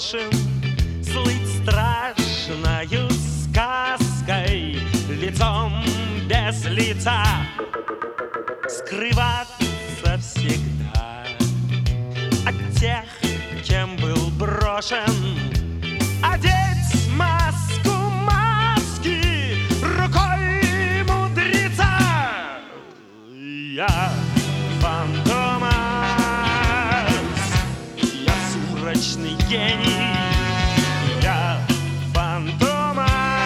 большим, слыть страшною сказкой, лицом без лица, скрываться всегда от тех, кем был брошен, одеть маску маски рукой мудреца. Я Фантомас, я сумрачный гений, я Фантомас,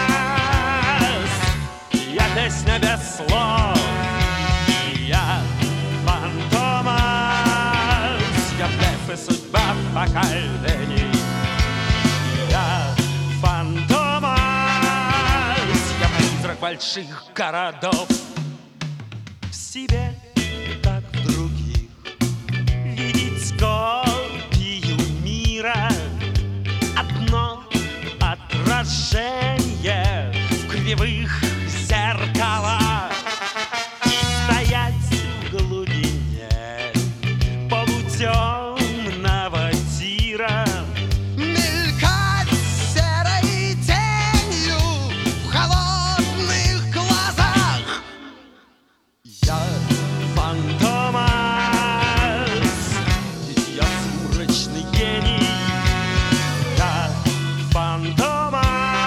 я песня без слов, я Фантомас, я блеф и судьба поколений, я Фантомас, я призрак больших городов. В себе, как в других, видеть копию мира, одно отражение в кривых зеркалах, и стоять в глубине полутемного тира, мелькать серой тенью в холодных глазах. Я Фантомас, я сумрачный гений, я Фантомас,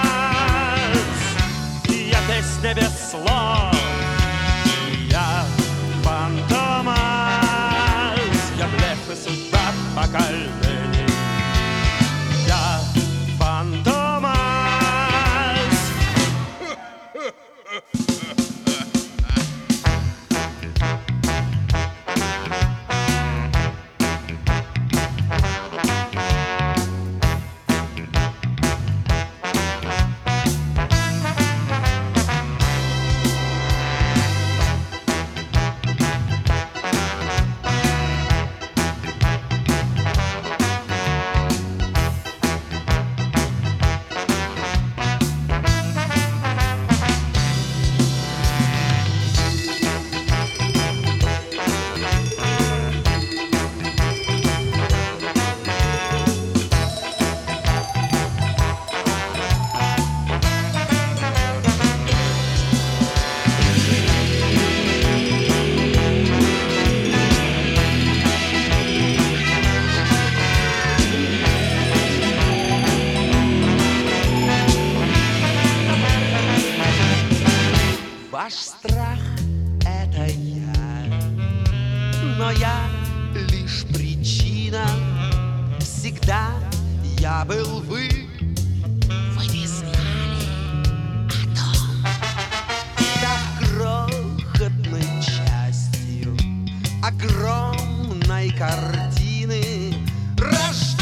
я песня без слов, я Фантомас, я блеф и судьба поколений, я Фантомас. Ваш страх — это я, но я лишь причина. Всегда я был вы не знали о том. Став крохотной частью огромной картины, рождения